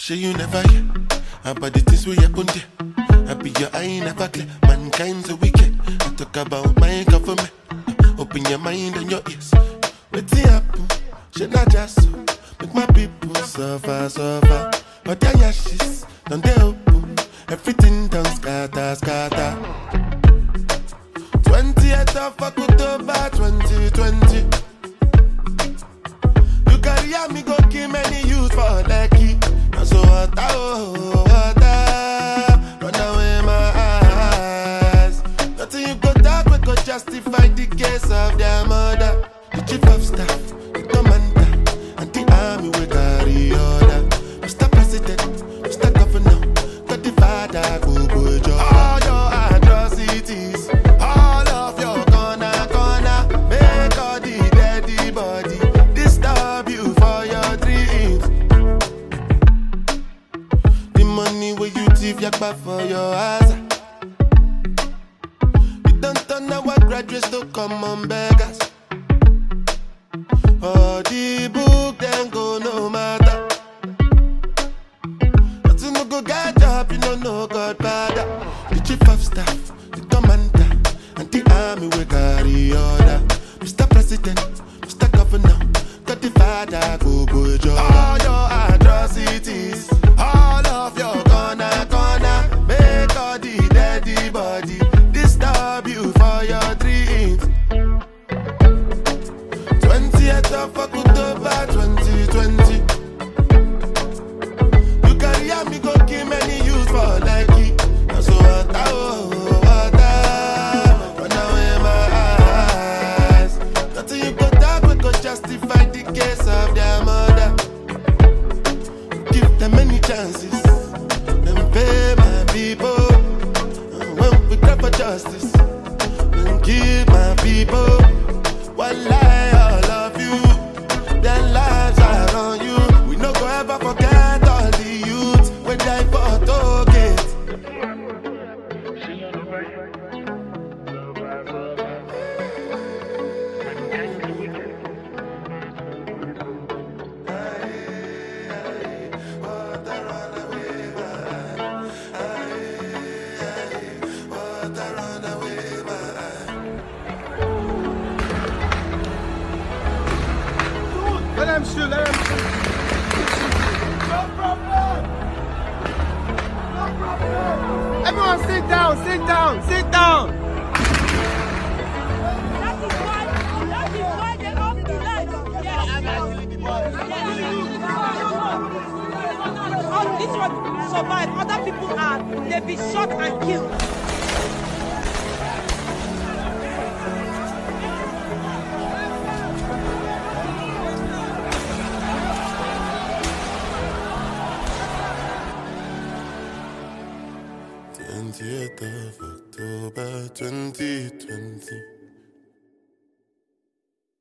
Sure you never hear about the things we happen there. I be your eye never clear. Mankind so wicked. I talk about my government. Open your mind and your ears. What's the happen? Should not just so. Make my people suffer, suffer. But their ashes, don't they open? Everything done scatter, scatter. 20th of October 2020. You carry me go kill many youths for Lekki. And so water, oh, water, run away my eyes. Nothing you go talk, we go justify the case of their mother. The chief of staff, the commander, and the army we carry order. Mr. President, Mr. Governor, got the father, go job. All your atrocities, all of your gonna make all the dead body disturb you for your dreams. The money where you thief yakba for your ass. You don't turn our graduates to come on beggars. Oh, the book then go no matter. But you no go get job, you no God father. The chief of staff, the commander, and the army we carry order. Mr. President, Mr. Governor, got the father go job. All your atrocities, all of your gonna make all the dead body disturb you for your dreams. 20th of October 2020. You carry me go kill many youths for Lekki. And so water, oh, water, run away my eyes. Nothing you go talk, we go justify the case of their mother. Give them many chances, then pay my people. And when we cry for justice, then give my people. One lie, all of you, their lives are on you. We no go ever forget all the youths when die for Tollgate. Let him shoot, let him shoot. No problem. No problem. Everyone sit down, sit down, sit down. That is why they off the lights. All this one survive. Other people are, they be shot and killed. Of October 2020.